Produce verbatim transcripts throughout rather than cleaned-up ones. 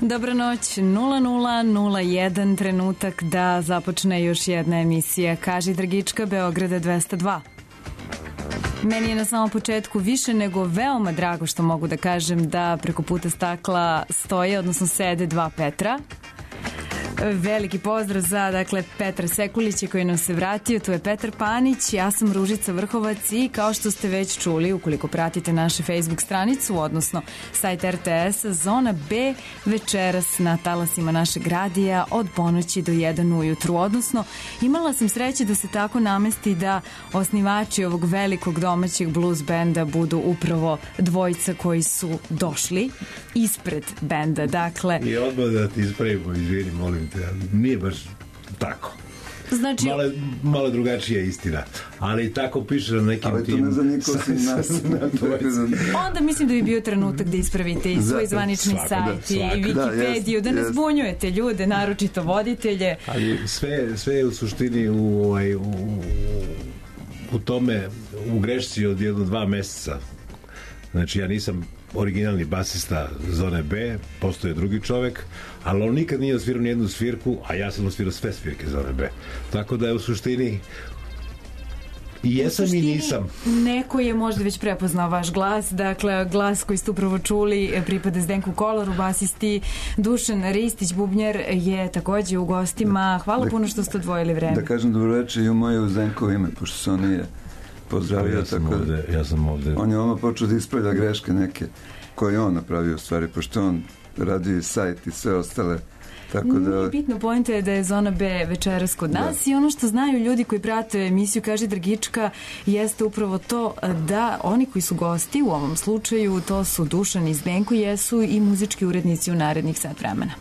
Dobra noć, nula nula nula jedan, trenutak da započne još jedna emisija Kaži Dragička, Beograda dvesta dva. Meni je na samom početku više nego veoma drago što mogu da kažem da preko puta stakla stoje, odnosno sede dva Petra. Veliki pozdrav za, dakle, Petra Sekulića koji nam se vratio, tu je Petar Panić, ja sam Ružica Vrhovac i kao što ste već čuli, ukoliko pratite našu Facebook stranicu, odnosno sajt R T S, Zona B večeras na talasima našeg radija od ponoći do jedan ujutru, odnosno imala sam sreće da se tako namesti da osnivači ovog velikog domaćeg blues benda budu upravo dvojica koji su došli ispred benda, dakle... I odmah da ti ispravimo, izvini, molim te, nije baš tako. Znači... Malo, malo drugačija istina, ali tako piše na nekim ali tim... Ali to ne za niko si nas. Onda mislim da bi bio trenutak da ispravite i svoj zvanični sajt i Wikipediju, da ne zbunjujete ljude, naročito voditelje. Ali sve, sve je u suštini u, ovaj, u, u tome, u grešci od jedno dva meseca. Znači ja nisam originalni basista Zone B, postoje drugi čovek, ali on nikad nije osvirao nijednu svirku, a ja sam osvirao sve svirke Zone B. Tako da je u suštini i jesam i nisam. Neko je možda već prepoznao vaš glas, dakle glas koji ste upravo čuli pripada Zdenku Kolaru, basisti. Dušan Ristić, bubnjar, je takođe u gostima. Hvala da, puno što ste odvojili vreme. Da kažem dobroveče i u moje u Zdenkovo ime, pošto se on nije pozdravio. Ja sam, tako ovde, ja sam ovde. On je ono počeo da ispravlja greške neke koje je on napravio u stvari, pošto on radio i sajt i sve ostale. Tako da... Nije bitno, pojenta je da je Zona B večeras kod nas da. I ono što znaju ljudi koji prate emisiju Kaži Dragička jeste upravo to da oni koji su gosti u ovom slučaju, to su Dušan i Zdenko, jesu i muzički urednici u narednih sat vremena.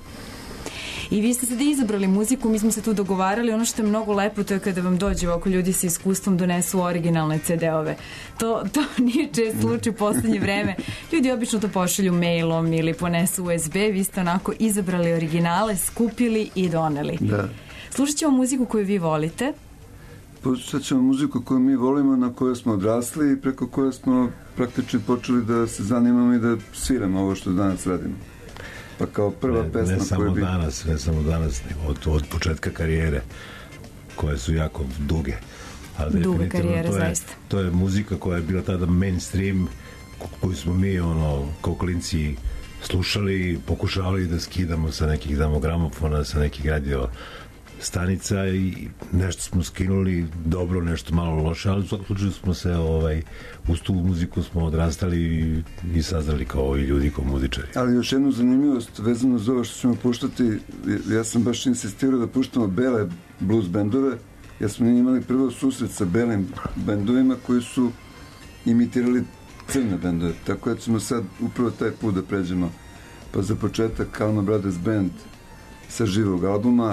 I vi ste sada izabrali muziku, mi smo se tu dogovarali, ono što je mnogo lepo to je kada vam dođe oko ljudi sa iskustvom donesu originalne ce de ove. To, to nije čest slučaj u poslednje vreme. Ljudi obično to pošalju mailom ili ponesu u es be, vi ste onako izabrali originale, skupili i doneli. Da. Slušat ćemo muziku koju vi volite. Slušat ćemo muziku koju mi volimo, na kojoj smo odrasli i preko koje smo praktično počeli da se zanimamo i da sviramo ovo što danas radimo. Pa kao prva ne, pesma ne samo koja bi... danas, ne samo danas, nego od, od početka karijere, koje su jako duge. Ali duge karijere, to je, zaista. To je muzika koja je bila tada mainstream, koju smo mi, ono, kao klinci slušali, pokušavali da skidamo sa nekih gramofona, sa nekih radio stanica i nešto smo skinuli dobro, nešto malo loše, ali u svakom slučaju smo se ovaj, uz tu muziku smo odrastali i, i sazrali kao i ljudi, kao muzičari. Ali još jednu zanimljivost vezano za ovo što ćemo puštati, ja sam baš insistirao da puštamo bele blues bendove, jer smo imali prvo susret sa belim bendovima koji su imitirali crne bendove, tako da ćemo sad upravo taj put da pređemo. Pa za početak Kalma Brothers Band sa živog albuma,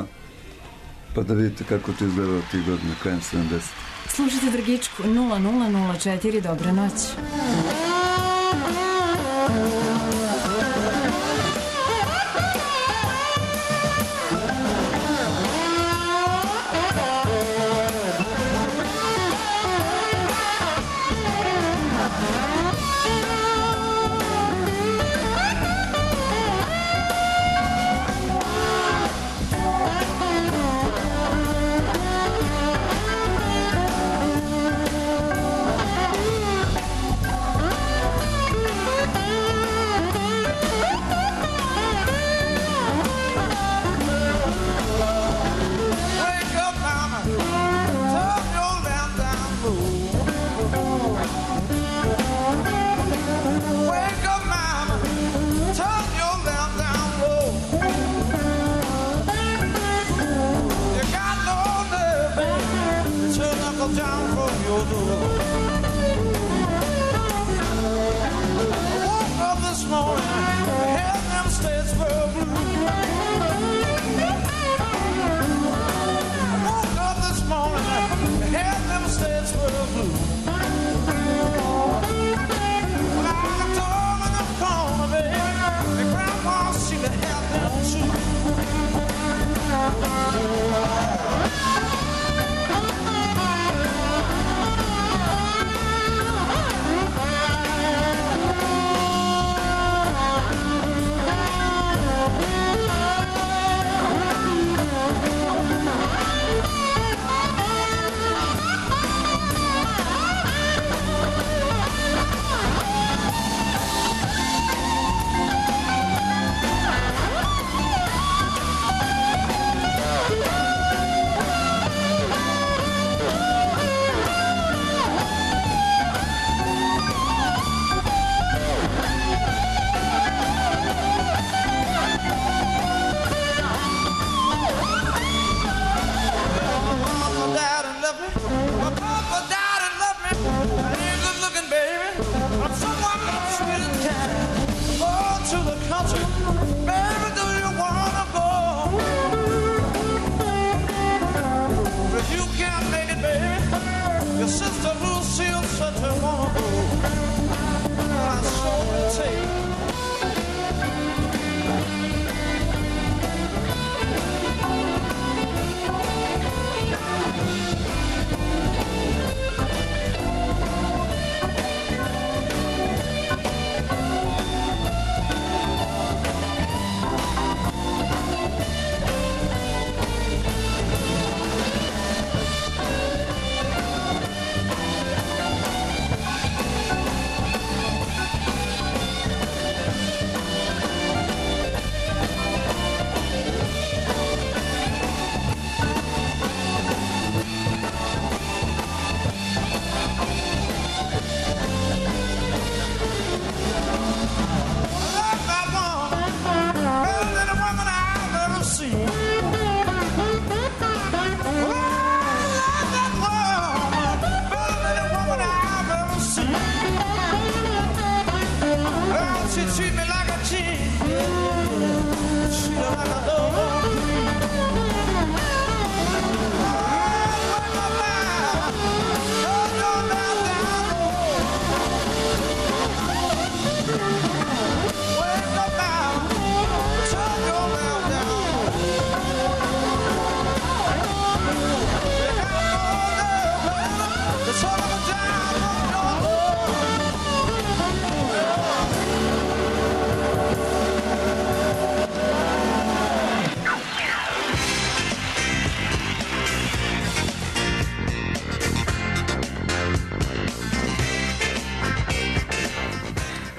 pa da vidite kako to izgledalo tih godina, krajem sedamdesetih. Slušajte Dragičku nula nula nula četiri, dobra noć. Oh,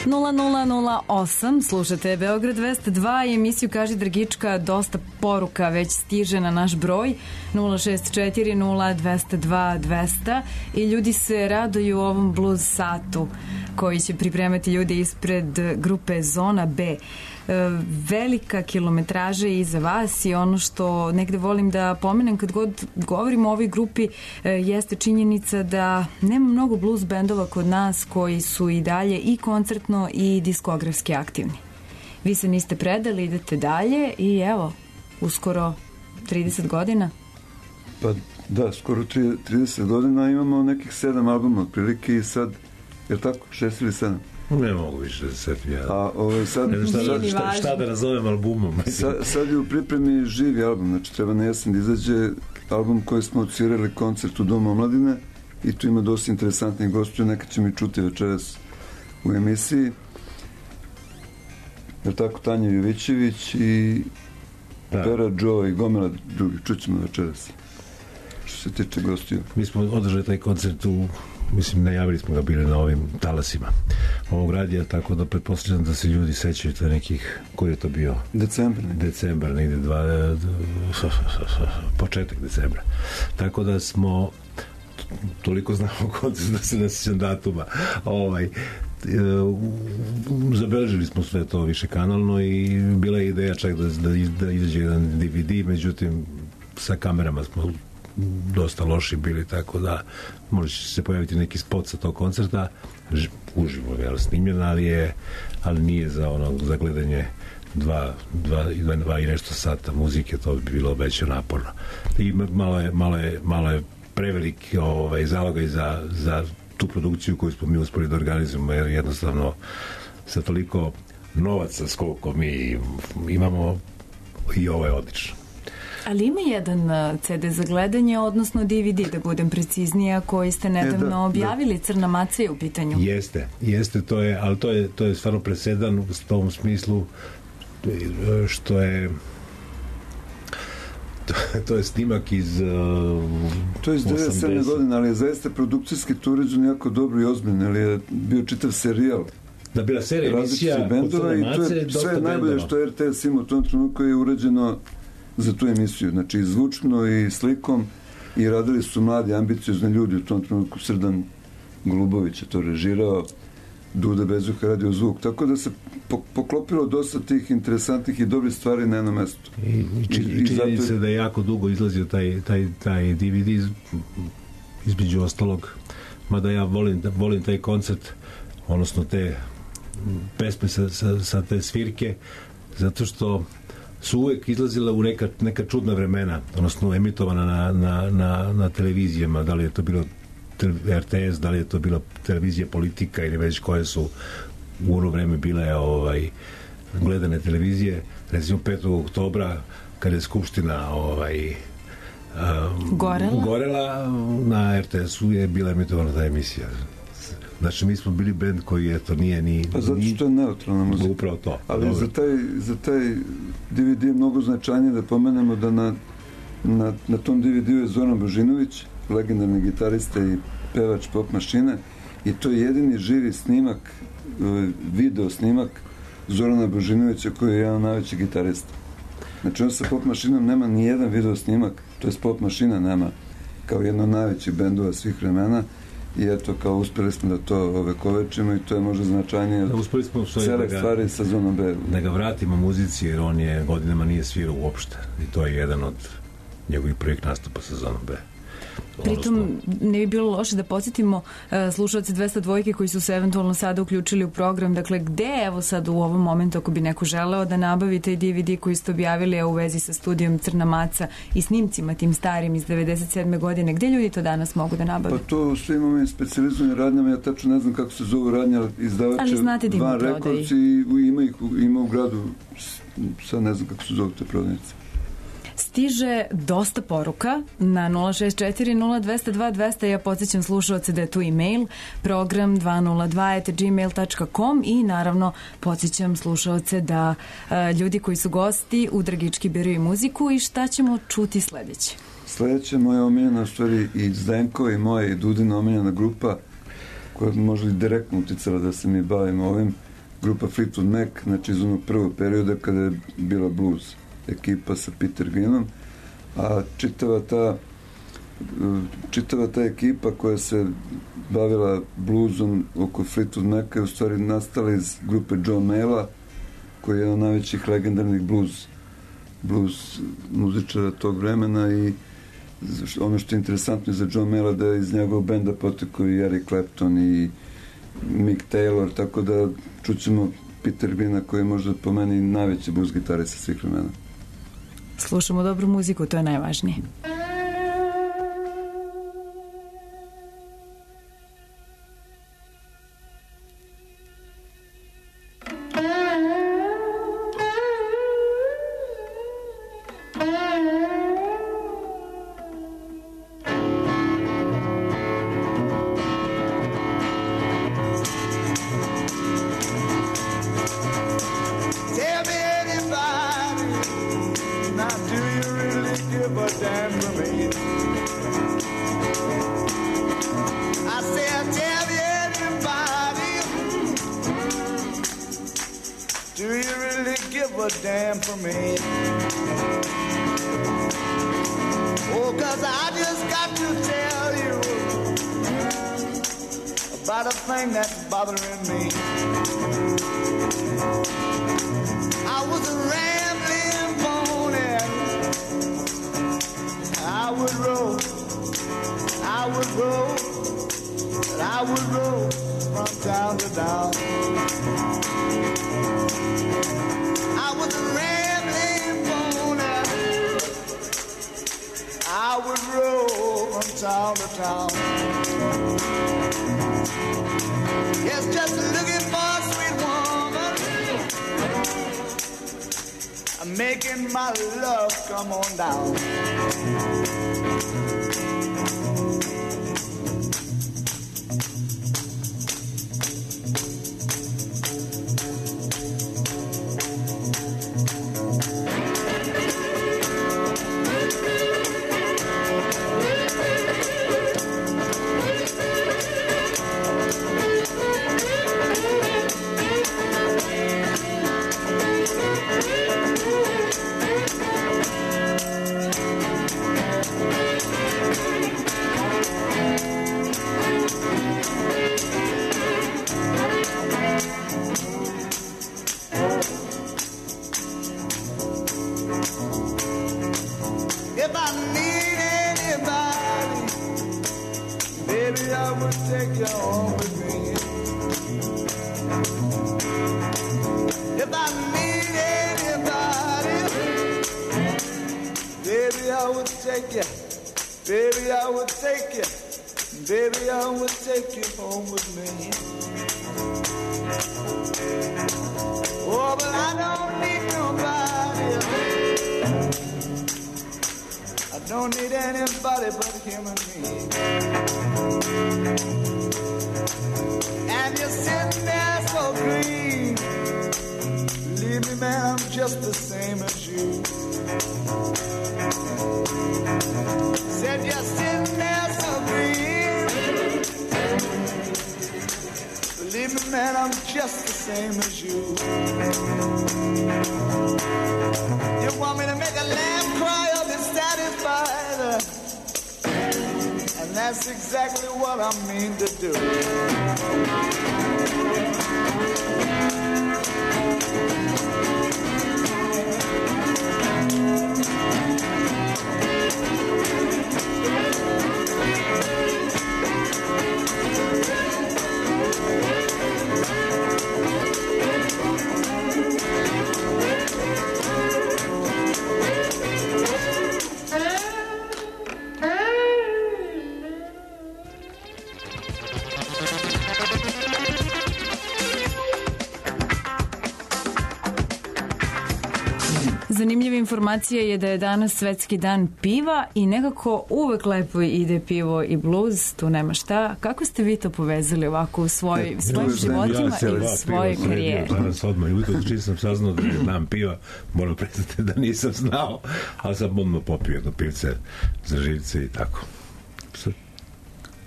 nula nula nula osam, slušate Beograd dvesta dva i emisiju Kaži Dragička, dosta poruka već stiže na naš broj nula šest četiri nula dvesta dva dvesta i ljudi se raduju ovom blues satu koji će pripremati ljudi ispred grupe Zona B. Velika kilometraža iza vas i ono što negde volim da pomenem kad god govorim o ovoj grupi jeste činjenica da nema mnogo blues bendova kod nas koji su i dalje i koncertno i diskografski aktivni. Vi se niste predali, idete dalje i evo, uskoro trideset godina. Pa da, skoro trideset godina, imamo nekih sedam albuma otprilike i sad, je tako, šest ili sedam? Ne mogu više da se setim. Ja. A ovaj, sad, ne znam šta, šta, šta da nazovem albumom. Sad, sad je u pripremi živi album, znači treba na jesen da izađe album koji smo odsvirali koncert u Domu omladine i tu ima dosta interesantnih gostiju, neka ćemo i čuti večeras u emisiji. Je tako, Tanja Jovićević i da. Pera, Joe i gomila drugih, čućemo večeras. Što se tiče gostiju. Mi smo održali taj koncert u, mislim, najavili smo ga bili na ovim talasima ovog radija, tako da pretpostavljam da se ljudi sećaju to nekih, koji je to bio? Decembar. Decembar, negde dva, početak decembra. Tako da smo toliko znamo koncert da se ne sećam datuma. Ovaj, zabeležili smo sve to više kanalno i bila je ideja čak da, da, da izađe jedan D V D, međutim sa kamerama smo dosta loši bili, tako da možda će se pojaviti neki spot sa tog koncerta, uživo je snimljen, ali je ali nije za ono, za gledanje dva, dva, dva, dva i nešto sata muzike, to bi bilo već naporno. I malo je, malo je, malo je preveliki ovaj, zalogaj za, za tu produkciju koju smo mi uspeli da organizujemo, jer jednostavno sa toliko novaca s koliko mi imamo i ovo je odlično. Ali ima jedan C D za gledanje, odnosno D V D, da budem preciznija, koji ste nedavno e, da, objavili, da. Crna maca je u pitanju. Jeste, jeste, to je, ali to je, to je stvarno presedan u tom smislu što je to, to je snimak iz uh, to je iz devedeset sedme godine, ali je zaista produkcijski to uređen jako dobro i ozbiljno, ali je bio čitav serijal. Da, bila serija emisija bendova i to je sve najbolje što R T S ima u tom trenutku je uređeno za tu emisiju, znači i zvučno i slikom i radili su mladi ambiciozni ljudi u tom trenutku. Srdan Golubović je to režirao, Duda Bezuha radio zvuk, tako da se poklopilo dosta tih interesantnih i dobrih stvari na jednom mestu. I, i, či, i, i činjenica zato... da je jako dugo izlazio taj, taj, taj D V D između ostalog, mada ja volim, volim taj koncert, odnosno te pesme sa, sa, sa te svirke, zato što su uvek izlazile u neka, neka čudna vremena, odnosno emitovana na, na, na, na televizijama, da li je to bilo R T S, da li je to bila televizija Politika ili već koje su u ono vreme bile ovaj, gledane televizije. Recimo petog oktobra kada je Skupština ovaj, um, Gorela. Gorela, na R T S-u je bila emitovana ta emisija. Znači, mi smo bili bend koji, eto, nije ni... Pa zato što je neutralna muzika. Upravo to. Ali za taj, za taj D V D je mnogo značajnije da pomenemo da na, na, na tom D V D-u je Zoran Božinović, legendarni gitarista i pevač Pop mašine, i to je jedini živi snimak, video snimak Zorana Božinovića koji je jedan od najvećih gitarista. Znači, on sa Pop mašinom nema ni jedan video snimak, to je Pop mašina nema kao jedno od najvećih bendova svih vremena. I eto, kao uspeli smo da to ovekovečimo i to je možda značajnije da, uspeli smo cele da stvari sa Zonom B. Da ga vratimo muzici, jer on je godinama nije svirao uopšte. I to je jedan od njegovih prvih nastupa sa Zonom B. Pritom ne bi bilo loše da podsjetimo uh, slušalci dvesta dva koji su se eventualno sada uključili u program, dakle gde evo sad u ovom momentu ako bi neko želeo da nabavi taj D V D koji ste objavili u vezi sa studijom Crna maca i snimcima tim starim iz devedeset sedme godine, gde ljudi to danas mogu da nabave? Pa to sve imamo i specijalizovanim radnjama, ja tačno ne znam kako se zove radnja, izdavače Van Records i ima ih ima u gradu, sad ne znam kako se zove te prodavnice. Stiže dosta poruka na nula šest četiri nula dvesta dva dvesta. Ja podsjećam slušalce da je tu e-mail program dva nula dva at gmail dot com i naravno podsjećam slušalce da uh, ljudi koji su gosti u Dragički biraju muziku i šta ćemo čuti sledeće? Sledeće moja omiljena stvari i Zdenko i moja i Dudina omiljena grupa koja može i direktno uticala da se mi bavimo ovim, grupa Fleetwood Mac, znači iz onog prvog perioda kada je bila blues ekipa sa Peter Greenom, a čitava ta čitava ta ekipa koja se bavila bluesom oko Fleetwood Maca je u stvari nastala iz grupe Joe Mayalla, koji je jedan od najvećih legendarnih blues blues muzičara tog vremena, i ono što je interesantno za Joe Mayalla da je iz njegovog benda potekao i Eric Clapton i Mick Taylor, tako da čućemo Peter Greena koji je možda po meni najveći blues gitarista svih vremena. Slušamo dobru muziku, to je najvažnije. Zanimljiva informacija je da je danas svetski dan piva i nekako uvek lepo ide pivo i bluz, tu nema šta. Kako ste vi to povezali ovako u svoj, ne, svojim životima ja i u svojoj karijeri? Danas odmah jutro čim sam saznao da je dan piva, moram priznati da nisam znao, ali sam odmah popio jedno pivce za živce i tako.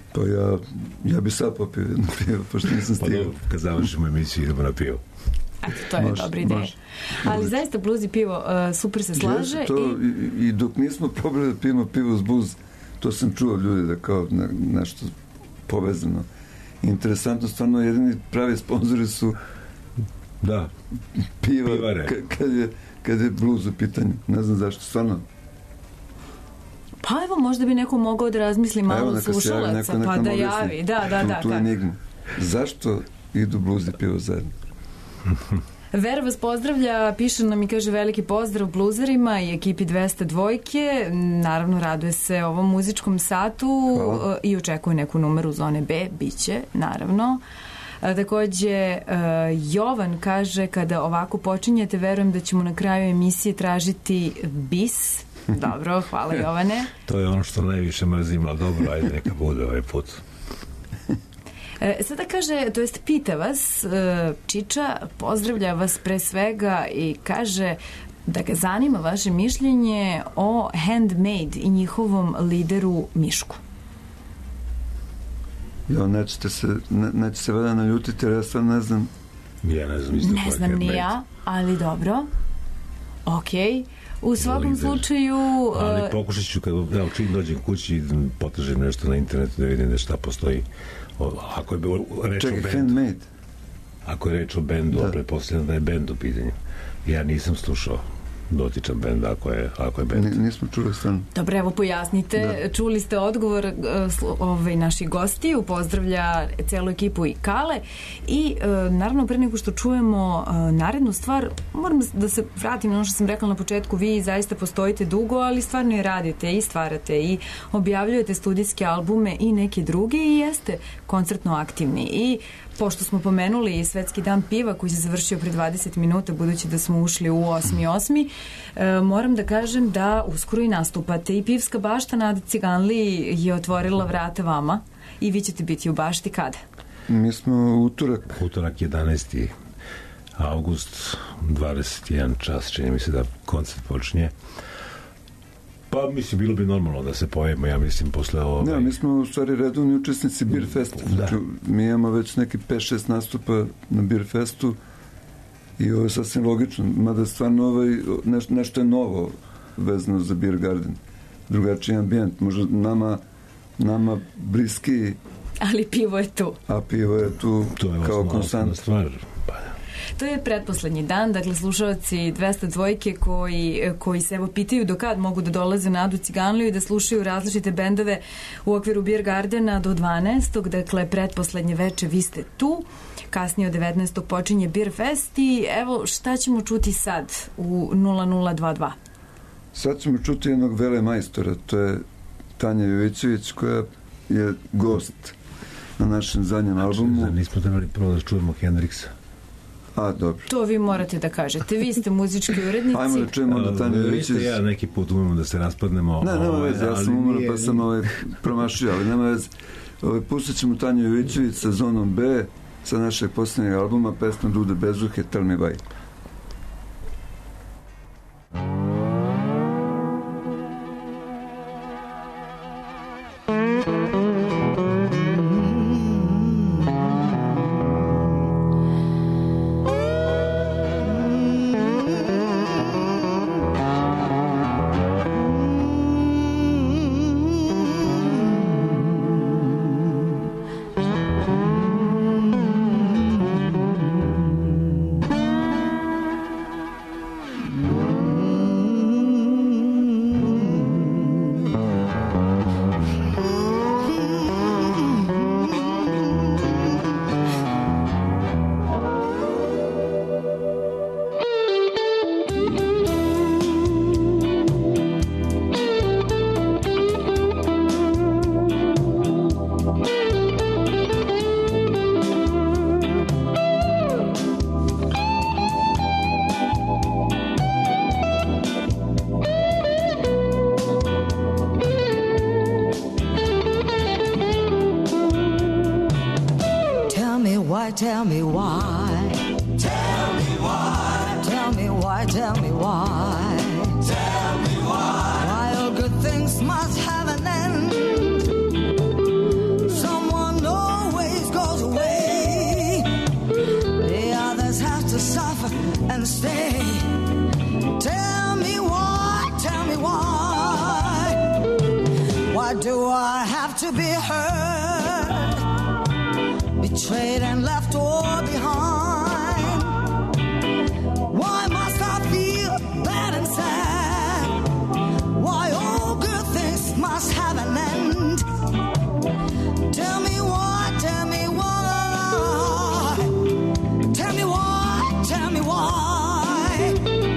Pa ja, ja bi sad popio jedno pivo, pošto nisam stigao. Pa kad završimo emisiju, idemo na pivo. Eto, to je Može, dobra ideja. može. Ali Može. zaista blues i pivo uh, super se slaže. Jesu to, i... i, i dok nismo probali da pijemo pivo uz blues, to sam čuo ljudi da kao ne, nešto povezano. Interesantno, stvarno jedini pravi sponzori su Da, piva pivare. Ka, kad, je, kad je blues u pitanju. Ne znam zašto, stvarno. Pa evo, možda bi neko mogao da razmisli malo Evo, neka se javi, slušalaca, neko, neka pa da objasni javi. Da, da, tu, da. tu da. enigmu. Zašto idu blues i pivo zajedno? Vera vas pozdravlja, piše nam i kaže veliki pozdrav bluzerima i ekipi dvesta dvojke. Naravno, raduje se ovom muzičkom satu. Hvala. I očekuje neku numeru zone B, biće, naravno. A, takođe, uh, Jovan kaže, kada ovako počinjete, verujem da ćemo na kraju emisije tražiti bis. Dobro, hvala Jovane. To je ono što najviše mrzim, ali dobro, ajde neka bude ovaj put. E, sada kaže, to jest pita vas, e, Čiča pozdravlja vas pre svega i kaže da ga zanima vaše mišljenje o Handmade i njihovom lideru Mišku. Jo, nećete se, ne, neće se vada naljutiti, jer ja stvarno ne znam. Ja ne znam isto. Ne znam ni ja, ali dobro. Okej. U svakom Lider. slučaju... Ali e, pokušat ću, kad evo, čim dođem kući i potražim nešto na internetu da vidim da šta postoji. O, ako je bilo reč o Čekaj, bendu, Handmade. ako je reč o bendu, Da. a pretpostavljam da je bend u pitanju. Ja nisam slušao dotičan bend, ako je, ako je bend. Ni, nismo čuli stvarno. Dobro, evo pojasnite. Da. Čuli ste odgovor e, sl- ovaj, naših gostiju, pozdravlja celu ekipu i Kale i e, naravno pre nego što čujemo e, narednu stvar, moram da se vratim na ono što sam rekla na početku, vi zaista postojite dugo, ali stvarno i radite i stvarate i objavljujete studijske albume i neke druge i jeste koncertno aktivni i pošto smo pomenuli Svetski dan piva koji se završio pre dvadeset minuta, budući da smo ušli u osmi osmi, e, moram da kažem da uskoro i nastupate i Pivska bašta Nada Ciganli je otvorila vrata vama i vi ćete biti u bašti kada? Mi smo utorak. Utorak jedanaesti avgust, dvadeset jedan čas, čini mi se da koncert počinje. Pa, mislim, bilo bi normalno da se pojemo, ja mislim, posle ovaj... Ne, mi smo u stvari redovni učesnici Beer Festa. Da. Znači, mi imamo već neki pet šest nastupa na Beer Festu i ovo je sasvim logično. Mada stvarno ovaj, neš, nešto je novo vezano za Beer Garden. Drugačiji ambijent. Možda nama, nama bliski, Ali pivo je tu. a pivo je tu To je kao osnovna konstant. stvar. Pa, To je pretposlednji dan, dakle slušalci dvesta dvojke koji, koji se evo pitaju do kad mogu da dolaze na Nadu Ciganliju i da slušaju različite bendove u okviru Beer Gardena do dvanaestog Dakle, pretposlednje veče vi ste tu. Kasnije od devetnaestog počinje Beer Fest i evo šta ćemo čuti sad u nula nula dva dva. Sad ćemo čuti jednog vele majstora, to je Tanja Jovićević koja je gost na našem zadnjem albumu. da nismo trebali prvo da čujemo Hendrixa. A, dobro. To vi morate da kažete. Vi ste muzički urednici. Ajmo da čujemo onda Tanja Vi ste Jovićević. ja neki put umemo da se raspadnemo. Ne, nema ovaj, veze, ja ali sam umoran nije- pa sam ovaj promašio, ali nema veze. Ovaj, pustit ćemo Tanju Jovićević sa Zonom B, sa našeg posljednjeg albuma, pesma Dude Bezuhe, Tell Me Why. why, tell me why. Tell me why. Tell me why, tell me why. Tell me why. Why all good things must have an end. So Why do I have to be hurt, betrayed and left all behind? Why must I feel bad and sad? Why all good things must have an end? Tell me why, tell me why. Tell me why, tell me why.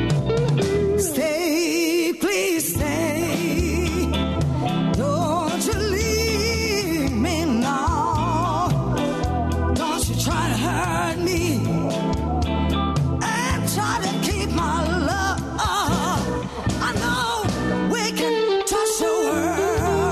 Stay, please stay. Don't you leave me now. Don't you try to hurt me and try to keep my love. I know we can touch the world.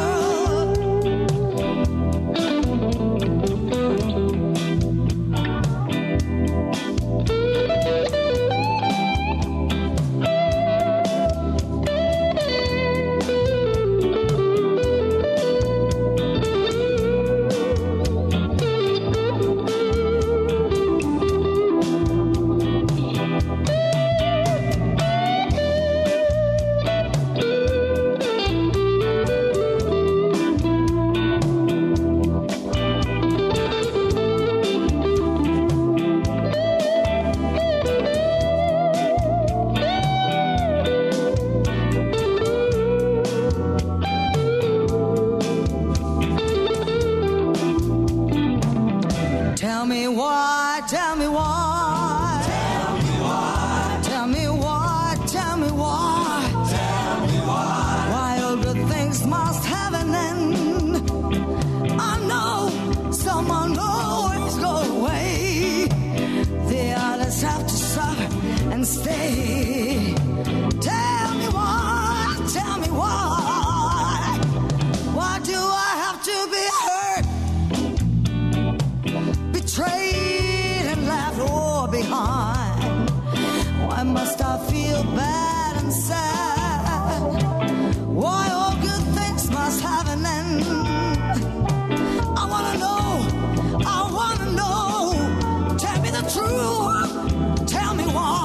Tell me why, tell me why. Tell me why. Tell me why, tell me why. Tell me why. Why all good things must have an end. I know someone always go away. The others have to suffer and stay. Tell me why, tell me why. Why do I have to be hurt, betrayed and left all behind? Why must I feel bad and sad? Why all good things must have an end? I wanna know, I wanna know. Tell me the truth, tell me why.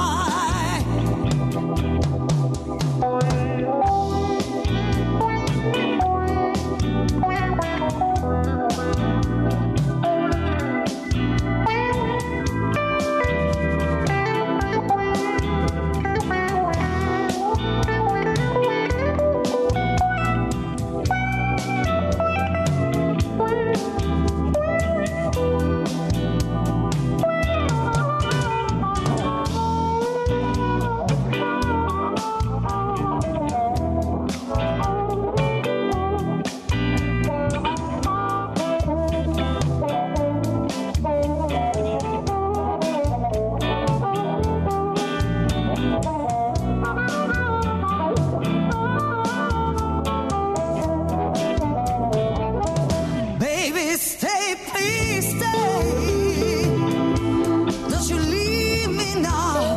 Baby, stay, please stay. Don't you leave me now.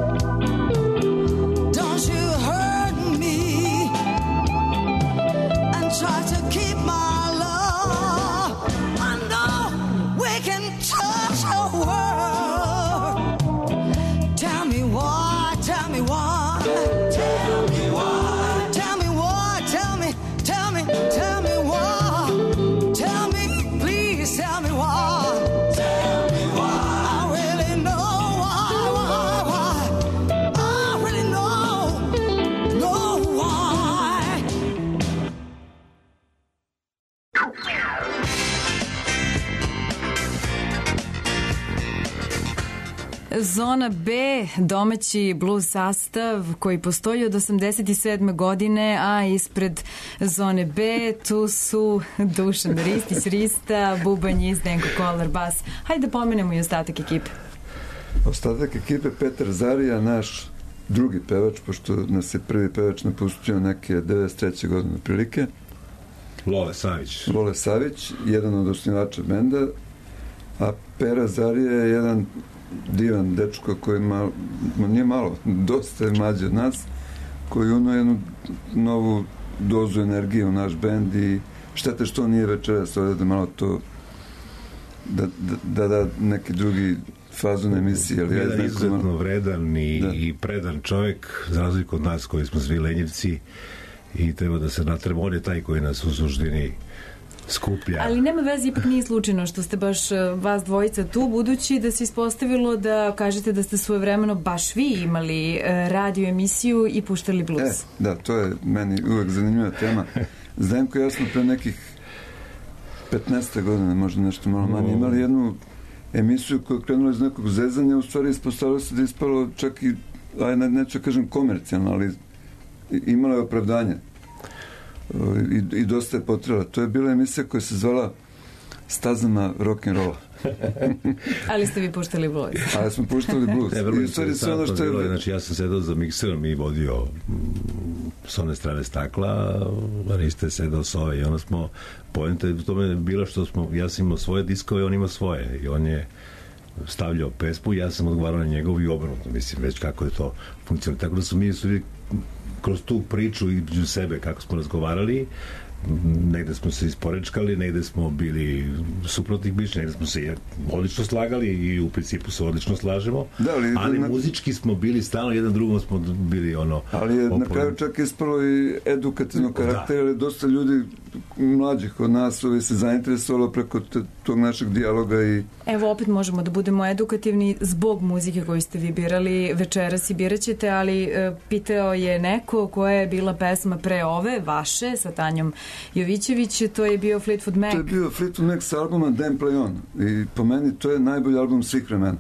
Don't you hurt me and try to keep my love. I know we can touch the world. Tell me why, tell me why. Tell me why. Tell me why, tell me, tell me, tell me why. Tell me, please tell me why. Tell me why. I really know why, why, why. I really know, know why. Zona B, domaći blues sastav koji postoji od osamdeset sedme godine, a ispred Zone B tu su Dušan Ristić, Rista, bubanj, Zdenko Kolar, bas. Hajde da pomenemo i ostatak ekipe. Ostatak ekipe Petar Zarija, naš drugi pevač, pošto nas je prvi pevač napustio neke devedeset treće godine prilike. Lole Savić. Lole Savić, jedan od osnivača benda, a Pera Zarija je jedan divan dečko koji ma, ma nije malo, dosta je mlađi od nas, koji uno jednu novu dozu energije u naš bend i štete što nije večeras ovdje da malo to da da, da neki drugi fazon emisije. Ali jedan ja izuzetno vredan i, da. i predan čovjek, za razliku od nas koji smo svi lenjivci i treba da se natreba, on je taj koji nas u suštini skuplja. Ali nema veze, ipak nije slučajno što ste baš vas dvojica tu, budući da se ispostavilo da kažete da ste svojevremeno baš vi imali radio emisiju i puštali blues. E, da, to je meni uvek zanimljiva tema. Zdenko i ja smo pre nekih petnaest godina, možda nešto malo manje, imali jednu emisiju koja je krenula iz nekog zezanja, u stvari ispostavilo se da je ispalo čak i, aj ne, neću kažem komercijalno, ali imala je opravdanje. I, i dosta je potrebala. To je bila emisija koja se zvala Stazama rock'n'rolla. Ali ste vi puštali blues. Ali smo puštali blues. Ne, vrlo I u stvari sve ono što je... bilo, znači ja sam sedao za mikserom i vodio s one strane stakla, a niste sedao s ove i onda smo, poenta je u tome bila što smo, ja sam imao svoje diskove, on ima svoje i on je stavljao pesmu, ja sam odgovarao na njegov i obrnuto, mislim, već kako je to funkcionalno. Tako da su mi su kroz tu priču između sebe kako smo razgovarali, negde smo se isporečkali, negde smo bili suprotnih mišljenja, negde smo se odlično slagali i u principu se odlično slažemo, da, ali, ali na... muzički smo bili stalno, jedan drugom smo bili ono... Ali je na kraju čak ispalo i edukativno karakter, ali dosta ljudi mlađih od nas ovi se zainteresovalo preko tog našeg dijaloga i... Evo, opet možemo da budemo edukativni zbog muzike koju ste vi birali večeras i birat ćete, ali e, pitao je neko koja je bila pesma pre ove, vaše, sa Tanjom Jovićević, to je bio Fleetwood Mac. To je bio Fleetwood Mac sa albuma Dan Play On i po meni to je najbolji album svih vremena.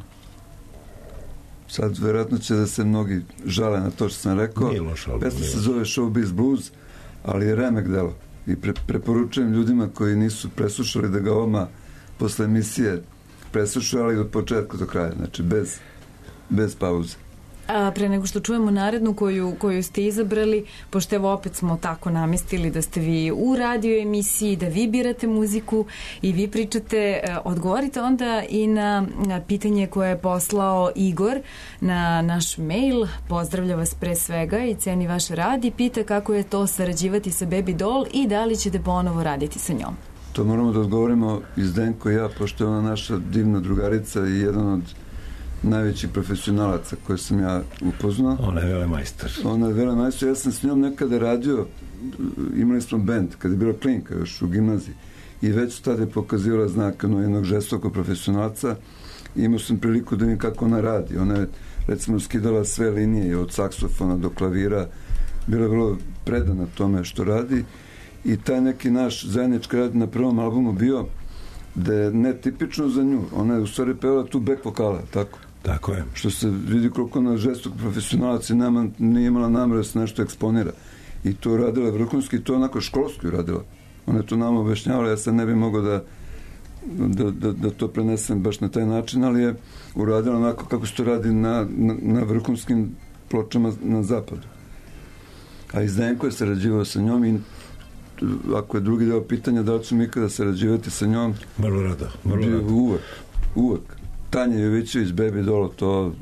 Sad verovatno će da se mnogi žale na to što sam rekao. Nije loš album. Pesma se zove Showbiz Blues, ali je remek delo. I pre, preporučujem ljudima koji nisu preslušali da ga odmah posle emisije preslušaju, ali od početka do kraja, znači bez, bez pauze. A pre nego što čujemo narednu koju, koju ste izabrali, pošto evo opet smo tako namestili da ste vi u radio emisiji, da vi birate muziku i vi pričate, odgovorite onda i na, na pitanje koje je poslao Igor na naš mail. Pozdravlja vas pre svega i ceni vaš rad i pita kako je to sarađivati sa Baby Doll i da li ćete ponovo raditi sa njom. To moramo da odgovorimo i Zdenko i ja, pošto je ona naša divna drugarica i jedan od najvećih profesionalaca koje sam ja upoznao. Ona je velemajstor. Ona je velemajstor. Ja sam s njom nekada radio, imali smo band, kada je bila klinka još u gimnaziji i već tada je pokazivala znak jednog žestokog profesionalca i imao sam priliku da vidim kako ona radi. Ona je recimo skidala sve linije od saksofona do klavira, bila vrlo predana tome što radi i taj neki naš zajednički rad na prvom albumu bio da je netipično za nju. Ona je u stvari pevala tu back vokala, tako? Tako je. Što se vidi koliko ona žestok profesionalac i nama nije imala namera da se nešto eksponira. I to radila vrhunski, to onako školski radila. Ona je to nama objašnjavala, ja sad ne bih mogao da, da, da, da to prenesem baš na taj način, ali je uradila onako kako se to radi na, na, na vrhunskim pločama na zapadu. A i Zdenko je sarađivao sa njom i ako je drugi deo pitanja da li ću mi ikada sarađivati sa njom, vrlo rado, vrlo rado. Uvek, uvek. Tanja Jovićević, Baby Doll, to,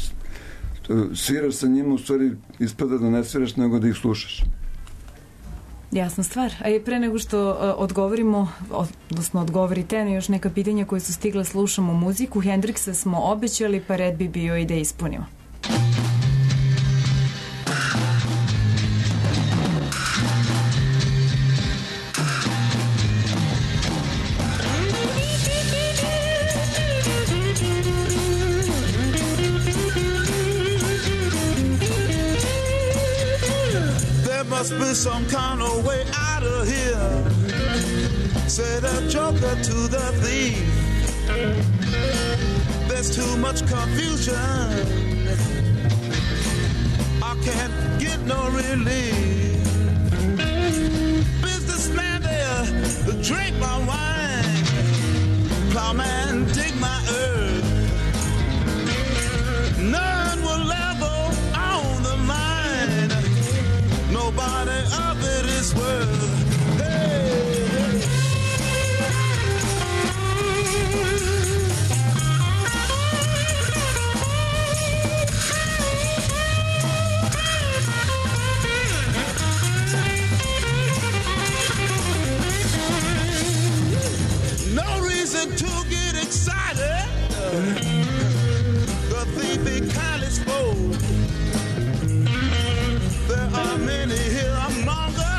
to sviraš sa njima, u stvari ispada da ne sviraš nego da ih slušaš. Jasna stvar. A i pre nego što uh, odgovorimo, odnosno odgovorite na još neka pitanja koje su stigla, slušamo muziku. Hendrixa smo obećali, pa red bi bio i da ispunimo. Must be some kind of way out of here, said a joker to the thief. There's too much confusion, I can't get no relief. Businessman there, drink my wine. Plowman, dig my earth. None will ever own the mine. Nobody of it is worth. Hey, hey. No reason to get excited. The thief he kindly spoke. There are many here among us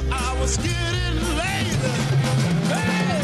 I was getting late. Hey!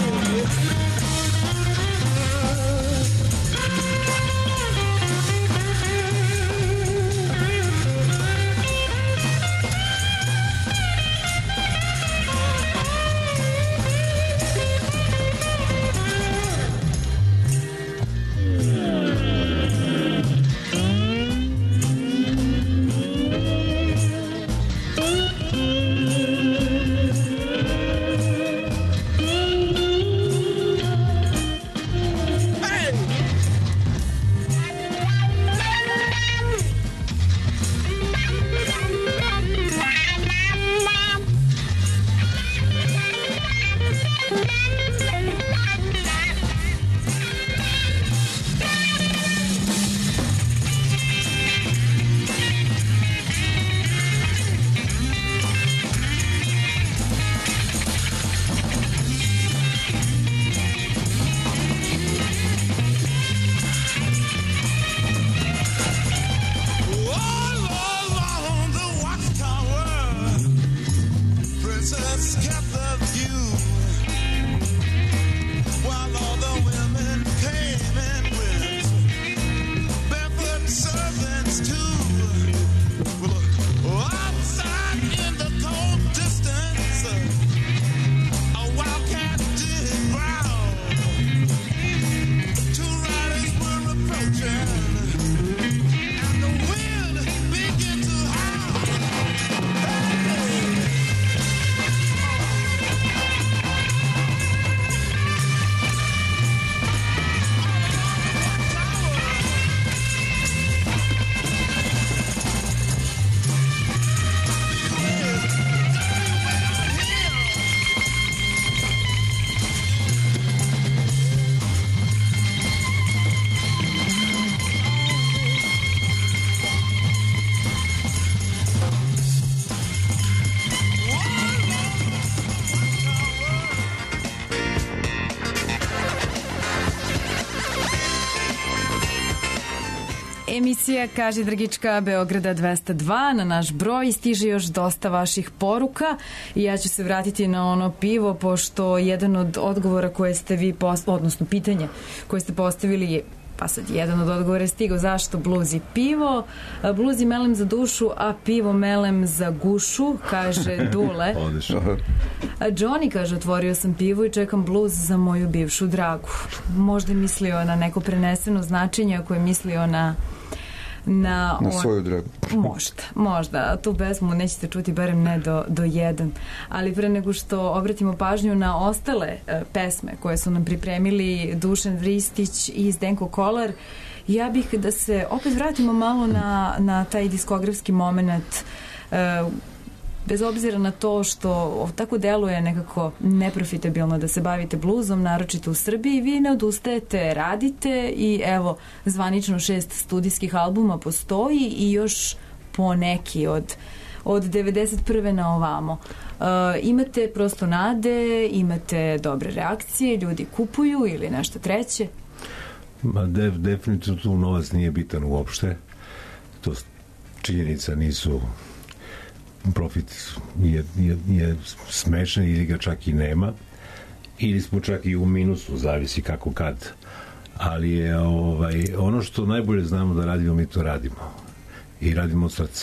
Emisija Kaži Dragička Beograda dvesta dva, na naš broj stiže još dosta vaših poruka i ja ću se vratiti na ono pivo, pošto jedan od odgovora koje ste vi postavili, odnosno pitanje koje ste postavili je, pa sad jedan od odgovora je stigao, zašto bluz i pivo? Bluz i melem za dušu, a pivo melem za gušu, kaže Dule. A Johnny kaže, otvorio sam pivo i čekam bluz za moju bivšu dragu. Možda je mislio na neko preneseno značenje, ako je mislio na na, na svoju dragu. Možda, možda. Tu pesmu nećete čuti, barem ne do, do jedan. Ali pre nego što obratimo pažnju na ostale e, pesme koje su nam pripremili Dušan Vristić i Zdenko Kolar, ja bih da se opet vratimo malo na, na taj diskografski moment, e, bez obzira na to što tako deluje nekako neprofitabilno da se bavite bluzom, naročito u Srbiji, vi ne odustajete, radite i evo, zvanično šest studijskih albuma postoji i još po neki od, od devedeset prve na ovamo. Uh, imate prosto nade, imate dobre reakcije, ljudi kupuju ili nešto treće? Ma def, definitivno tu novac nije bitan uopšte. To činjenica, nisu profit nije, nije, nije smešan ili ga čak i nema ili smo čak i u minusu, zavisi kako kad, ali je ovaj, ono što najbolje znamo da radimo, mi to radimo i radimo od srca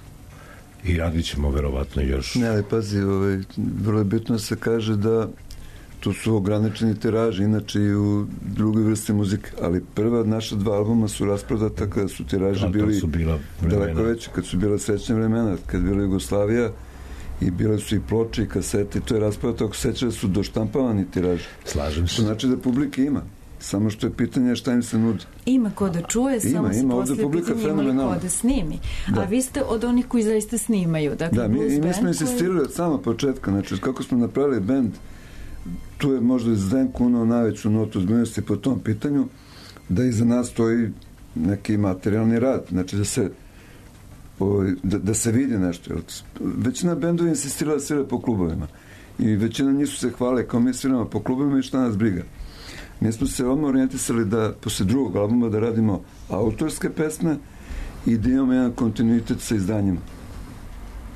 i radit ćemo verovatno još. Ne, ali pazi, ovaj, vrlo je bitno da se kaže da to su ograničeni tiraži, inače i u drugoj vrsti muzike, ali prva naša dva albuma su rasprodata kada su tiraži da, bili su daleko veći, kad su bila srećna vremena, kad je bila Jugoslavija i bile su i ploče i kasete i to je rasprodato, ako seća da su doštampavani tiraži. Slažem se. To znači da publike ima, samo što je pitanje šta im se nudi. Ima ko da čuje, ima, samo se ima, poslije pitanje ima ko da snimi. Da. A vi ste od onih koji zaista snimaju. Dakle, da, mi, i mi smo insistirali od sama početka, znači kako smo napravili bend, tu je možda Zdenko unao najveću notu zbiljnosti po tom pitanju, da iza nas stoji neki materijalni rad, znači da se ovaj, da, da se vidi nešto. Većina bendova insistirala da svira po klubovima i većina njih su se hvale kao mi sviramo po klubovima i šta nas briga. Mi smo se odmah orijentisali da posle drugog albuma da radimo autorske pesme i da imamo jedan kontinuitet sa izdanjima.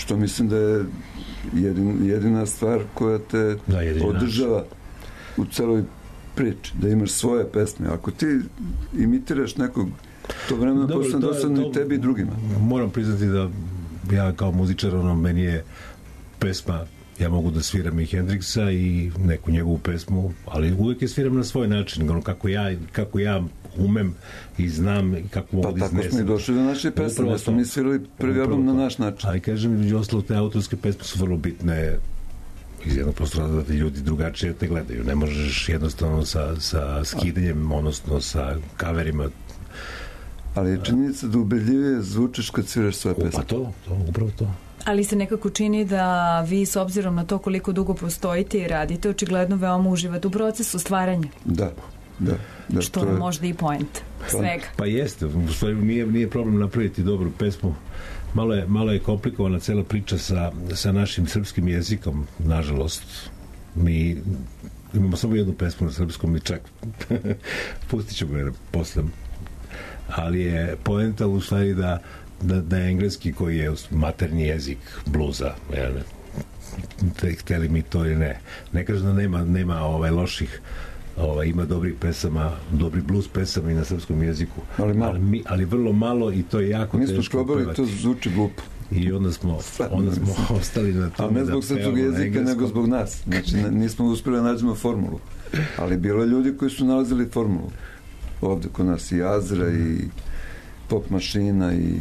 što mislim da je jedin, jedina stvar koja te da, održava u celoj priči, da imaš svoje pesme. Ako ti imitiraš nekog, to vremena postane dosadno i tebi i drugima. Moram priznati da ja kao muzičar, ono, meni je pesma, ja mogu da sviram i Hendrixa i neku njegovu pesmu, ali uvek je sviram na svoj način, ono, kako ja, kako ja umem i znam i kako mogu pa, da iznesem. Pa tako smo i došli do naše pesme, da smo mi svirali prvi album na naš način. Ali kažem, među ostalo, te autorske pesme su vrlo bitne iz jednog prostora da te ljudi drugačije te gledaju. Ne možeš jednostavno sa, sa skidanjem, odnosno sa kaverima. Ali je činjenica da ubedljivije zvučiš kad sviraš svoje pesme. Pa to, to, upravo to. Ali se nekako čini da vi, s obzirom na to koliko dugo postojite i radite, očigledno veoma uživate u procesu stvaranja. Da, da. da što je možda i point svega. Pa, pa jeste, u stvari nije, nije problem napraviti dobru pesmu. Malo je, malo je komplikovana cela priča sa, sa našim srpskim jezikom, nažalost. Mi imamo samo jednu pesmu na srpskom i čak pustit ćemo je posle. Ali je poenta u stvari da, da, da je engleski, koji je maternji jezik bluza, ne, te, hteli mi to ili ne. Ne kažem da nema, nema ovaj, loših, ovaj, ima dobrih pesama, dobri blues pesama i na srpskom jeziku, ali, malo. ali, mi, ali vrlo malo i to je jako mi teško. Mi smo probali, to zvuči glupo. I onda smo, onda smo ostali na tome. Ali ne zbog srpskog jezika, nego zbog nas. Znači, nismo uspjeli da nađemo formulu. Ali bilo je ljudi koji su nalazili formulu. Ovde kod nas i Azra i Pop Mašina i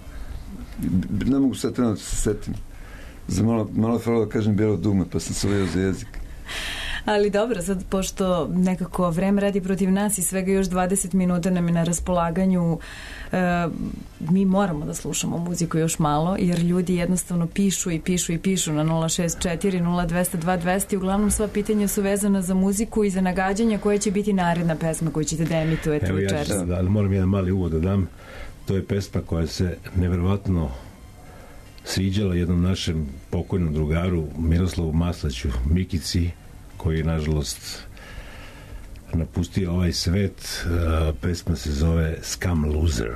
ne mogu sad trenutno se setim. Za malo, malo fralo da kažem bijelo dugme, pa sam se uvijel za jezik. Ali dobro, sad pošto nekako vreme radi protiv nas i svega još dvadeset minuta nam je na raspolaganju, e, mi moramo da slušamo muziku još malo, jer ljudi jednostavno pišu i pišu i pišu na nula šest četiri nula dvesta dva dvesta i uglavnom sva pitanja su vezana za muziku i za nagađanja koja će biti naredna pesma koju ćete da emitujete Evo, večeras. Ja ću, ali moram jedan mali uvod da dam. To je pesma koja se neverovatno sviđala jednom našem pokojnom drugaru Miroslavu Maslaću, Mikici, koji je nažalost napustio ovaj svet. Uh, pesma se zove Scum Loser.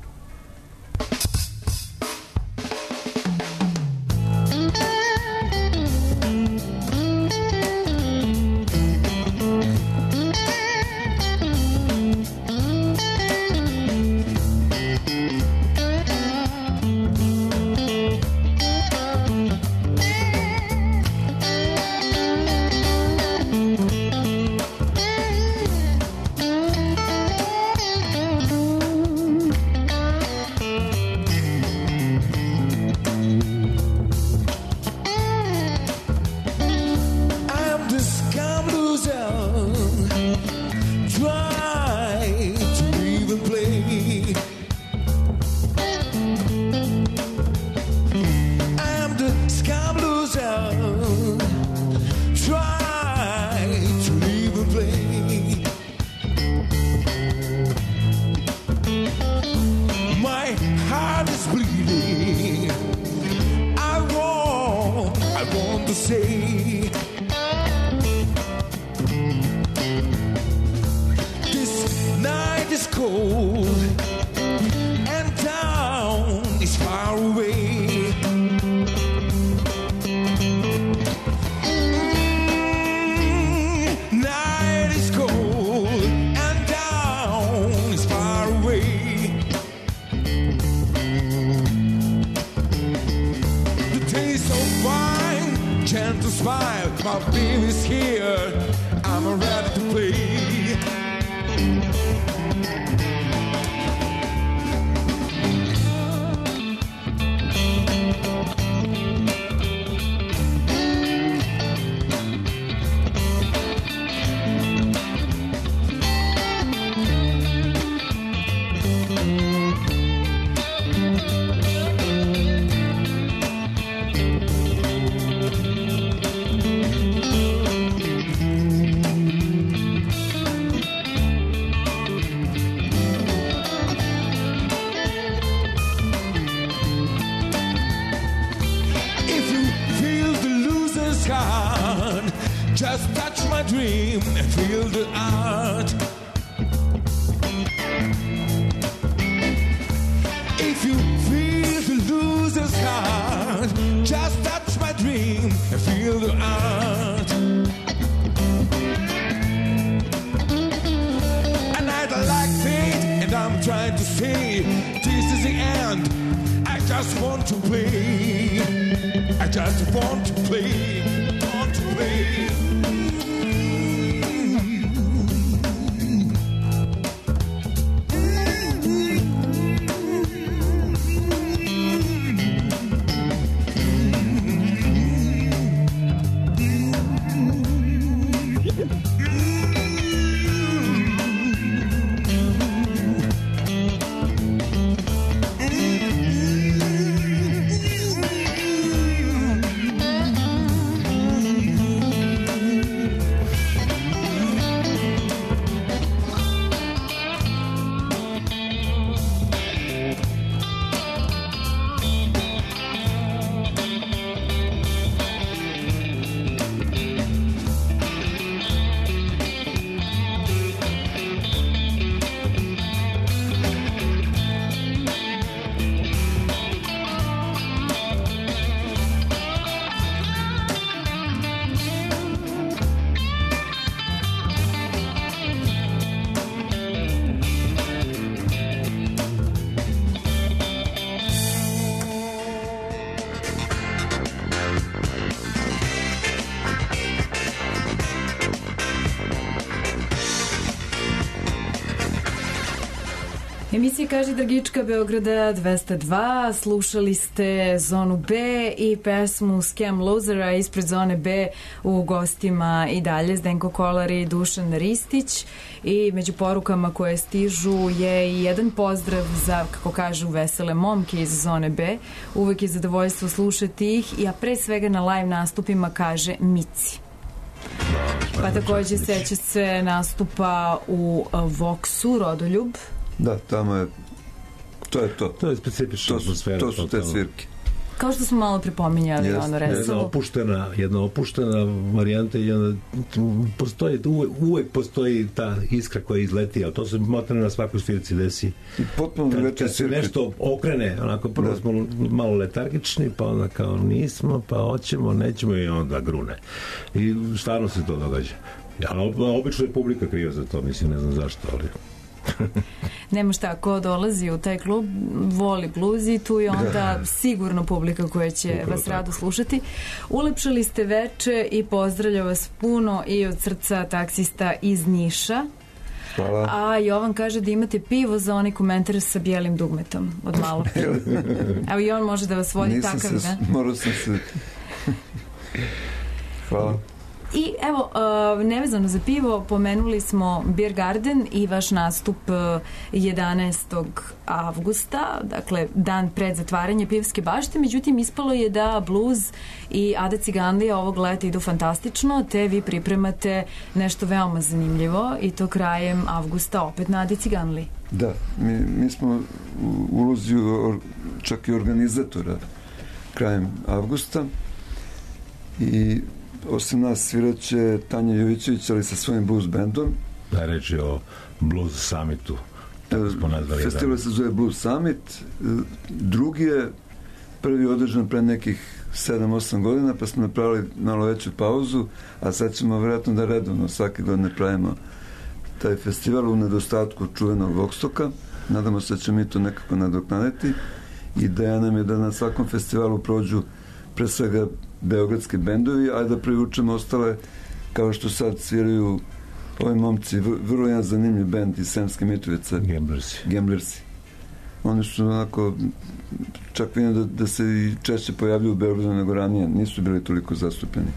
Just touch my dream and feel the art. If you feel the loser's heart, just want to play. I just want to play. Want to play. Emisija Kaži Dragička Beograda dvesta dva, slušali ste Zonu B i pesmu Scam Losera. Ispred Zone B u gostima i dalje Zdenko Kolar i Dušan Ristić, i među porukama koje stižu je i jedan pozdrav za, kako kažu, vesele momke iz Zone B. Uvek je zadovoljstvo slušati ih, i a pre svega na live nastupima, kaže Mici. Pa takođe seća se nastupa u Voxu, Rodoljub. Da, tamo je, to je to. To je specifična atmosfera. To su te svirke. Kao što smo malo prepominjali, yes, ono resalo. Jedna opuštena, jedna opuštena varijanta, jedna, postoji, uvek, uvek postoji ta iskra koja izleti, ali to se motane na svakoj svirci desi. I potpuno kad, kad se nešto okrene, onako prvo da. Smo malo letargični, pa onda kao nismo, pa hoćemo, nećemo, i onda grune. I stvarno se to događa. Ja, obično je publika kriva za to, mislim, ne znam zašto, ali... Nema šta, ko dolazi u taj klub voli blues, i tu je onda sigurno publika koja će Upravo vas rado tako. slušati. Ulepšali ste veče i pozdravlja vas puno i od srca taksista iz Niša. Hvala. A Jovan kaže da imate pivo za onaj komentar sa bijelim dugmetom od malo. Evo, i on može da vas vodi Nisam takav, se, ne? Morao sam se... Hvala. I evo, uh, nevezano za pivo, pomenuli smo Beer Garden i vaš nastup uh, jedanaestog avgusta, dakle dan pred zatvaranje pivske bašte. Međutim, ispalo je da blues i Ada Ciganlija ovog leta idu fantastično, te vi pripremate nešto veoma zanimljivo, i to krajem avgusta opet na Adi Ciganliji. Da, mi, mi smo u ulozi or, čak i organizatora krajem avgusta, i osim nas sviraće Tanja Jovićević, ali sa svojim blues bandom. Da, reč je o Blues Summitu. Festival se zove Blues Summit. Drugi je prvi održan pre nekih sedam osam godina, pa smo napravili malo veću pauzu, a sad ćemo vjerojatno da redovno svake godine pravimo taj festival u nedostatku čuvenog Vokstoka. Nadamo se da ćemo mi to nekako nadoknaditi. Ideja nam je da na svakom festivalu prođu pre svega beogradski bendovi, a da privučemo ostale, kao što sad sviraju ovi momci, vrlo jedan zanimljiv bend iz Sremske Mitrovice. Gamblersi. Gamblersi. Oni su onako, čak vidim da, da se i češće pojavljuju u Beogradu nego ranije, nisu bili toliko zastupljeni.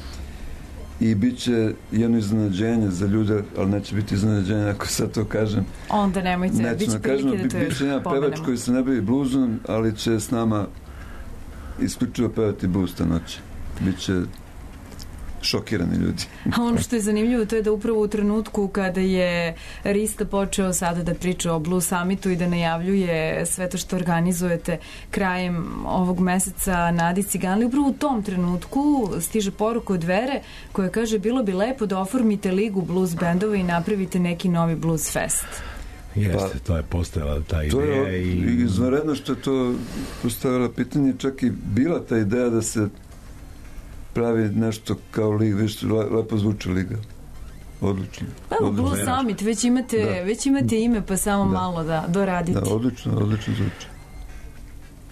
I bit će jedno iznenađenje za ljude, ali neće biti iznenađenje ako sad to kažem. Onda nemojte, bit će prilike da to Biće jedan pevač koji se ne bavi bluzom, ali će s nama isključivo pevati blues ta noć. Biće šokirani ljudi. A ono što je zanimljivo, to je da upravo u trenutku kada je Rista počeo sada da priča o Blues Summitu i da najavljuje sve to što organizujete krajem ovog meseca na Adi Ciganliji, upravo u tom trenutku stiže poruka od Vere koja kaže: bilo bi lepo da oformite ligu blues bendova i napravite neki novi blues fest. Jeste, pa, to je postojala ta ideja. To je i... izvanredno što je to postavila pitanje, čak i bila ta ideja da se pravi nešto kao liga, viš, lepo zvuči liga. Odlično. Pa evo, Blues Summit, već imate, da. već imate ime, pa samo da. malo da doradite. Da, odlično, odlično zvuči.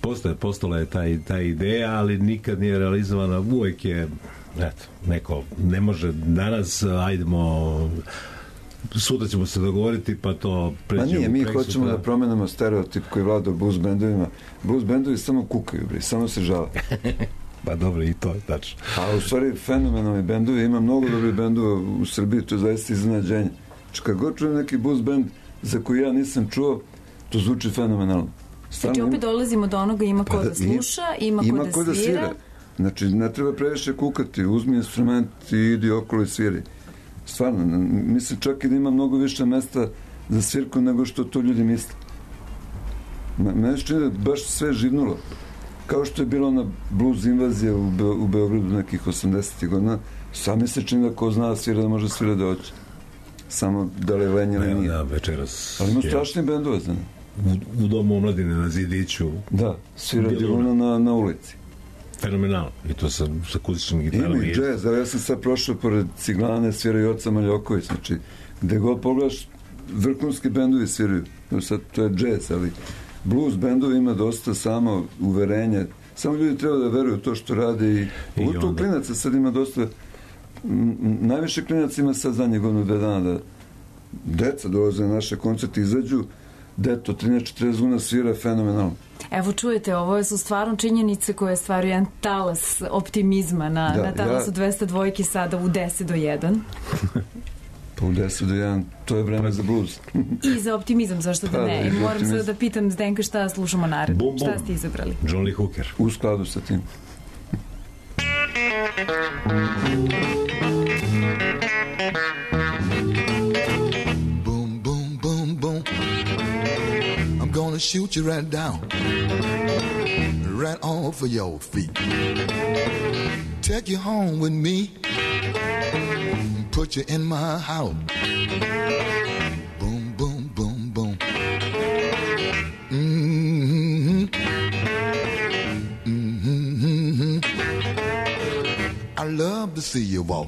Postoje, postala je ta, ta ideja, ali nikad nije realizovana. Uvijek je, eto, neko ne može danas, ajdemo, sutra ćemo se dogovoriti, pa to pređemo. Ma nije, mi preksutra. hoćemo da promenimo stereotip koji vlada u blues bendovima. Blues bendovi samo kukaju, bre, samo se žale. Pa dobro, i to, tačno. A u stvari fenomenalni bendovi, ima mnogo dobrih bendova u Srbiji, to je zaista iznenađenje. Znači, kad god čujem neki blues band za koji ja nisam čuo, to zvuči fenomenalno. Znači, opet dolazimo do onoga, ima ko Pa da, da, sluša, ima, ima ko da svira. Znači, ne treba previše kukati, uzmi instrument i idi okolo i sviri. Stvarno, mislim čak i da ima mnogo više mesta za svirku nego što to ljudi misle. Mene se čini da baš sve živnulo. Kao što je bilo ona blues invazija u, Be u Beogradu nekih osamdesetih godina, sami se čini da ko zna da svira da može svira da hoće. Samo da li je lenje ili nije. Da, večeras. Ali ima strašni bendove, znam. U, u domu omladine na Zidiću. Da, svira Diluna na, na ulici. Fenomenalno. I to sa, sa akustičnim gitarom. Ima i džez, ali ja sam sad prošao pored Ciglane, svira i Oca Maljoković. Znači, gde god pogledaš, vrhunski bendovi sviraju. Sad, to je džez, ali blues bendovi ima dosta samo uverenje. Samo ljudi treba da veruju to što rade i, I u to klinaca sad ima dosta, m, najviše klinaca ima sad zadnjih godinu dve dana da deca dolaze na naše koncerte, izađu, deto, trinaest četrdeset godina svira fenomenalno. Evo čujete, ovo su stvarno činjenice koje stvaraju jedan talas optimizma na, da, na talasu ja... dvesta dvojke sada u deset do jedan. Pa u deset do jedan, to je vreme za blues. I za optimizam, zašto da ne? I moram sada da pitam Zdenka šta slušamo naredno. Bum, bum. Šta ste izabrali? John Lee Hooker. U skladu sa tim. Boom, boom, boom, boom. I'm gonna shoot you right down, right off of your feet. Take you home with me, put you in my house. Boom, boom, boom, boom. Mm-hmm. Mm-hmm. I love to see you walk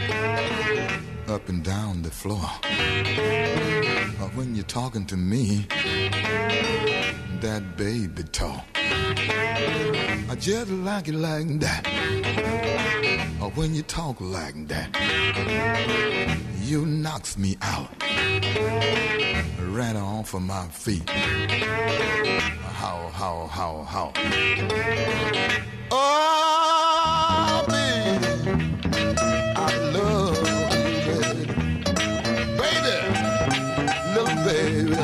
up and down the floor. Or when you're talking to me, that baby talk, I just like it like that. Or when you talk like that, you knocks me out, right off of my feet. How, how, how, how. Oh, baby, I love you, baby. Baby, little baby.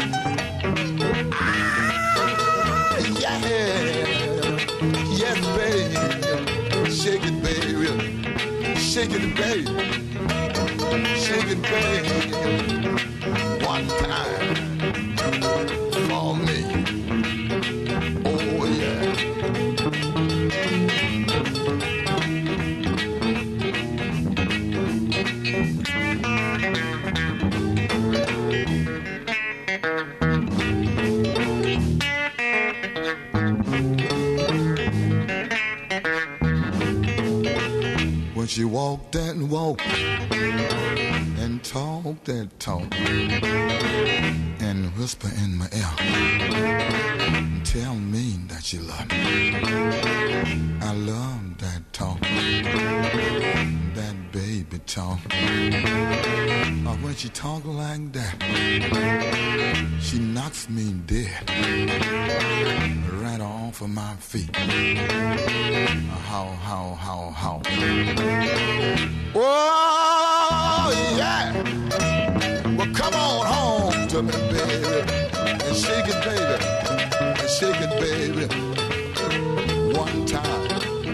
Ah, yeah. Yes, baby. Shake it, baby. Shake it, baby. Shake it, baby. One time for me. Oh, yeah. When she walked that walk and talked that talk and whisper in my ear and tell me that she loved me. I love that talk, that baby talk. Or when she talk like that, she knocks me dead, right off of my feet. How, how, how, how. Oh, yeah. Well, come on home to me, baby, and shake it, baby, and shake it, baby, one time.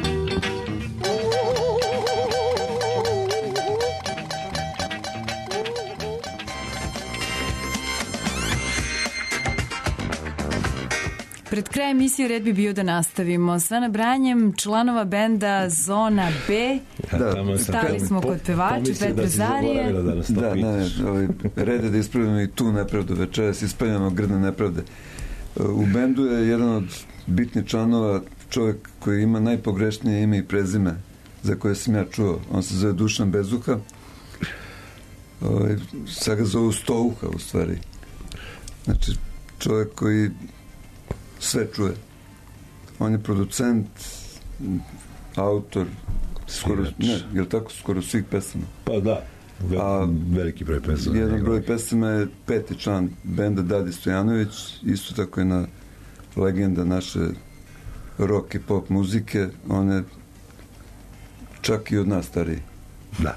Pred kraj emisije red bi bio da nastavimo sa nabranjem članova benda Zona B. Da, stali smo kod pevača Petra Zarije. Da, ne, ovaj, red je da ispravimo i tu nepravdu večeras, ispravljamo grdne nepravde. U bendu je jedan od bitnih članova čovjek koji ima najpogrešnije ime i prezime za koje sam ja čuo. On se zove Dušan Bezuha. Ovaj, sad ga zovu Stouha, u stvari. Znači, čovjek koji sve čuje. on je producent, autor, skoro, ne, je li tako, skoro svih pesama? Pa da, vel, A veliki broj pesama. Jedan broj pesama je peti član benda Dadi Stojanović, isto tako je na legenda naše rock i pop muzike, on je čak i od nas stariji. Da.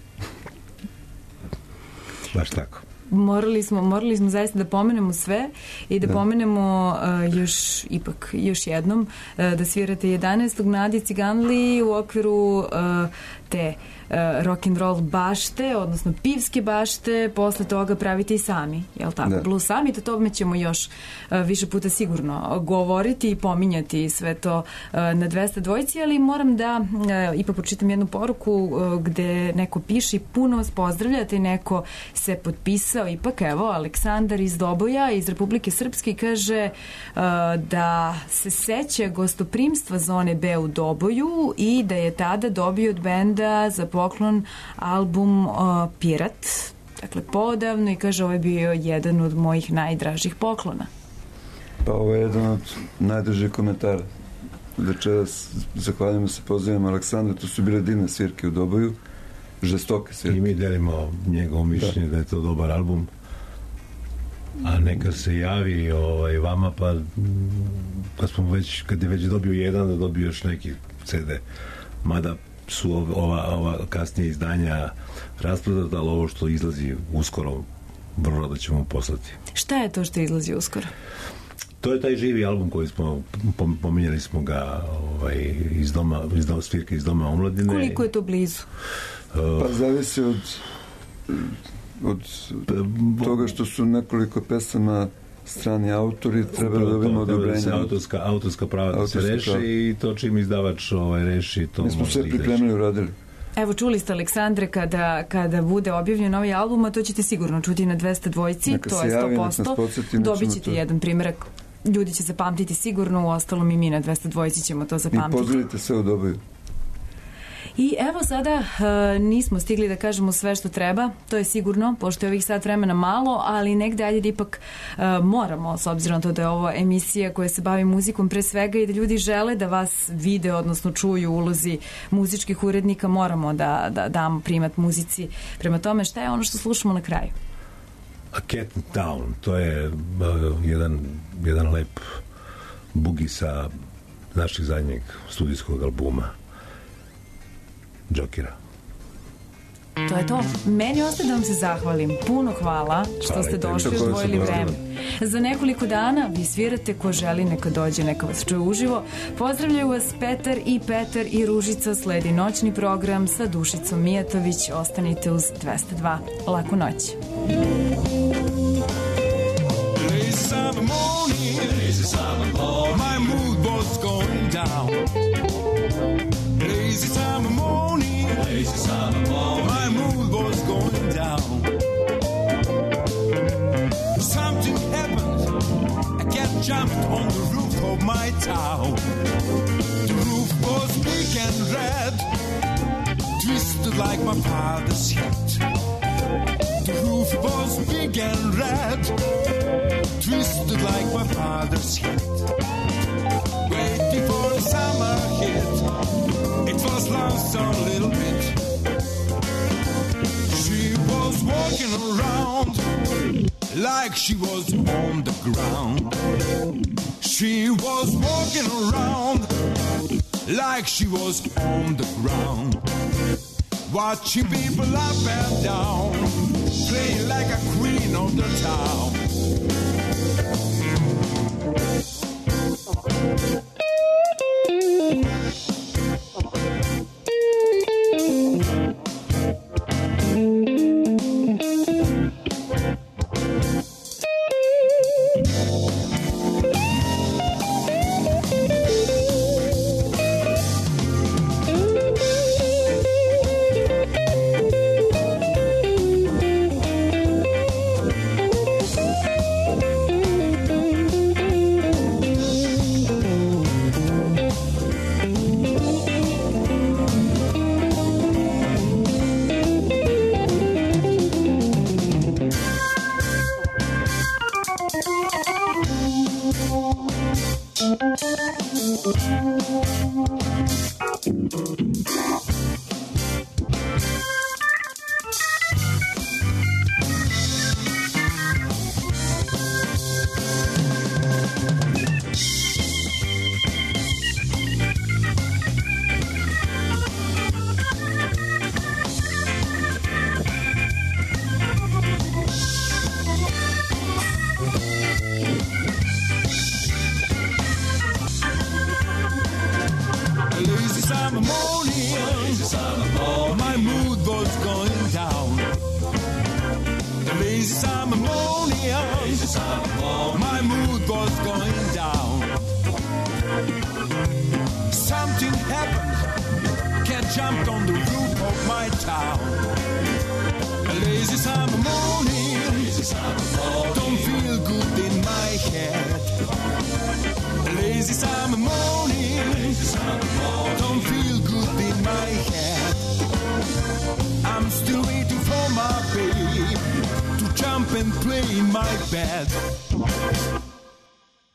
Baš tako. Morali smo, morali smo zaista da pomenemo sve i da, da. pomenemo uh, još, ipak, još jednom uh, da svirate jedanaestog Nadi Ciganli u okviru uh, te uh, rock and roll bašte, odnosno pivske bašte, posle toga pravite i sami, jel tako? Da. Blues Summit, o tome ćemo još uh, više puta sigurno govoriti i pominjati sve to uh, na dvesta dvojici, ali moram da uh, ipak pročitam jednu poruku uh, gde neko piše i puno vas pozdravljate i neko se potpisao, ipak evo, Aleksandar iz Doboja, iz Republike Srpske, kaže uh, da se seća gostoprimstva Zone B u Doboju i da je tada dobio od benda za poklon album uh, Pirat, dakle podavno, i kaže ovo je bio jedan od mojih najdražih poklona. Pa ovo je jedan od najdražih komentara. Večeras zahvaljujemo se, pozivamo Aleksandra, to su bile divne svirke u Doboju, žestoke svirke. I mi delimo njegovo mišljenje da. da je to dobar album, a neka se javi ovaj, vama, pa kad, smo već, kad je već dobio jedan, da dobio još neki ce de, mada su ova, ova kasnije izdanja rasprodata, ali ovo što izlazi uskoro, vrlo rado ćemo poslati. Šta je to što izlazi uskoro? To je taj živi album koji smo, pominjali smo ga ovaj, iz doma, iz doma, svirke iz Doma omladine. Koliko je to blizu? Uh, pa zavisi od od toga što su nekoliko pesama strani autori, treba da dobijemo odobrenje. Autorska, autorska prava da se reši prava. I to čim izdavač ovaj, reši, to mi smo sve pripremili, uradili. Evo, čuli ste, Aleksandre, kada, kada bude objavljen ovaj album, a to ćete sigurno čuti na dvesta dvojici, neka to je sto posto. Dobit ćete jedan primjerak, ljudi će zapamtiti sigurno, u ostalom i mi na dvesta dvojici ćemo to zapamtiti. I pozdravite sve u Doboju. I evo sada uh, nismo stigli da kažemo sve što treba, to je sigurno, pošto je ovih sat vremena malo, ali negde ajde da ipak uh, moramo, s obzirom to da je ovo emisija koja se bavi muzikom pre svega i da ljudi žele da vas vide, odnosno čuju u ulozi muzičkih urednika, moramo da, da damo primat muzici. Prema tome, šta je ono što slušamo na kraju? A Cat Town, to je uh, jedan, jedan lep bugi sa našeg zadnjeg studijskog albuma Džokera. To je to. Meni ostaje da vam se zahvalim. Puno hvala što hvala ste došli i odvojili vreme. Za nekoliko dana vi svirate, ko želi neka dođe, neka vas čuje uživo. Pozdravljaju vas Petar i Petar i Ružica. Sledi noćni program sa Dušicom Mijatović. Ostanite uz dvesta dva. Laku noć. Lazy summer morning, lazy summer morning, my mood was going down. Lazy summer morning, lazy summer morning, my mood was going down. Something happened, I got jumped on the roof of my town. The roof was big and red, twisted like my father's hat. The roof was big and red, twisted like my father's hat. Waiting for the summer hit, it was lonesome a little bit. She was walking around like she was on the ground. She was walking around like she was on the ground. Watching people up and down, playing like a queen of the town. And play in my bed.